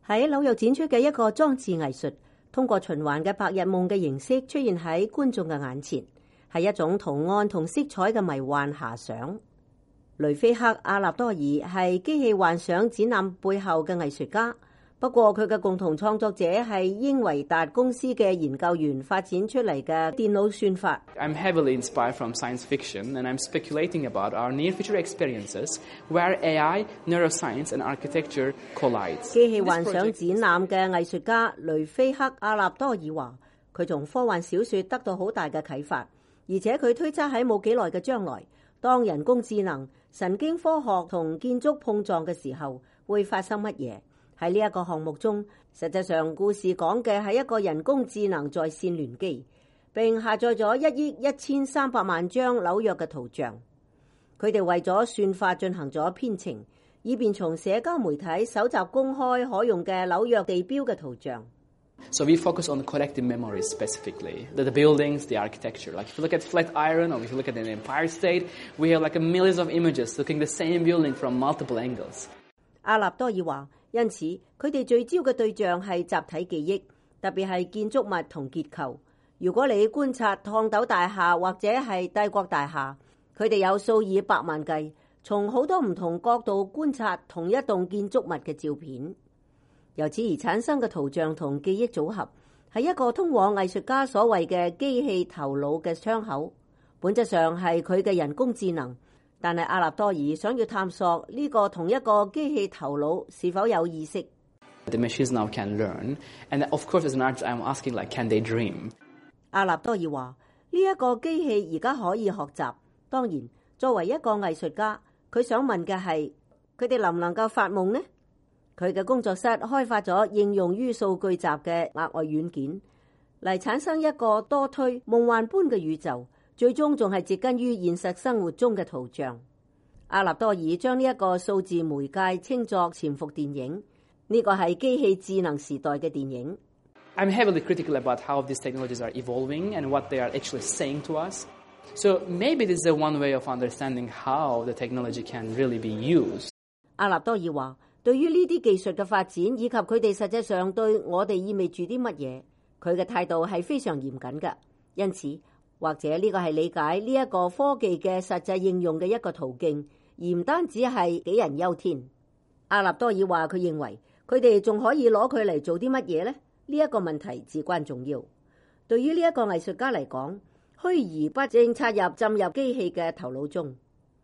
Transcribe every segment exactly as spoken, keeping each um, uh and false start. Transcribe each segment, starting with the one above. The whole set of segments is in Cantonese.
喺紐約展出嘅一個裝置藝術，通過循環嘅白日夢嘅形式出現喺觀眾嘅眼前，係一種圖案同色彩嘅迷幻遐想。雷菲克·阿納多爾係機器幻想展覽背後嘅藝術家，不過佢嘅共同創作者係英維達公司嘅研究員發展出嚟嘅電腦算法。 I'm heavily inspired from science fiction, and I'm speculating about our near-future experiences where A I, neuroscience, and architecture collide. 機器幻想展覽嘅藝術家雷菲克·阿納多爾話，佢從科幻小說得到好大嘅啟發，而且佢推測喺冇幾耐嘅將來，當人工智能、神經科學同建築碰撞嘅時候，會發生乜嘢？喺呢一個項目中，實際上故事講嘅係一個人工智能在線聯機，並下載咗一億一千三百萬張紐約嘅圖像。佢哋為咗算法進行咗編程，以便從社交媒體搜集公開可用嘅紐約地標嘅圖像。 So we focus on the collective memories specifically, the, the buildings, the architecture. Like if you look at Flatiron or if you look at the Empire State, we have like a millions of images looking the same building from multiple angles. 阿納多爾話，因此佢哋聚焦嘅對象係集體記憶，特別係建築物同結構。如果你觀察燙斗大廈或者係帝國大廈，佢哋有數以百萬計，從好多唔同角度觀察同一棟建築物嘅照片。由此而產生嘅圖像同記憶組合，係一個通往藝術家所謂嘅機器頭腦嘅窗口，本質上係佢嘅人工智能。但係阿納多爾想要探索呢個同一個機器頭腦是否有意識。 The machines now can learn, and of course, as an artist, I'm asking like, can they dream? 阿納多爾話：呢一個機器而家可以學習。當然，作為一個藝術家，佢想問嘅係，佢哋能唔能夠發夢呢？佢嘅工作室開發咗應用於數據集嘅額外軟件，嚟產生一個多推夢幻般嘅宇宙，最終仲係植根於現實生活中嘅圖像。阿納多爾將呢一個數字媒介稱作潛伏電影，呢個係機器智能時代嘅電影。 I'm heavily critical about how these technologies are evolving and what they are actually saying to us. So maybe this is a one way of understanding how the technology can really be used. 阿納多爾話，對於呢啲技術嘅發展以及佢哋實際上對我哋意味住啲乜嘢，佢嘅態度係非常嚴謹嘅。因此，或者呢個係理解呢一個科技嘅實際應用嘅一個途徑，而唔單止係杞人憂天。阿納多爾話，佢認為佢哋仲可以攞佢嚟做啲乜嘢呢？呢一個問題至關重要。對於呢一個藝術家嚟講，虛擬不正插入浸入機器嘅頭腦中。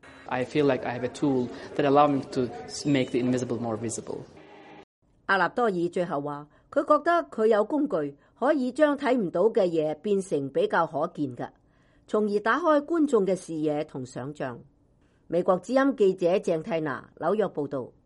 I feel like I have a tool that allows me to make the invisible more visible. 阿納多爾最後話，佢覺得佢有工具可以將睇唔到嘅嘢變成比較可見嘅，從而打開觀眾嘅視野同想像。美國之音記者鄭蒂娜，紐約報導。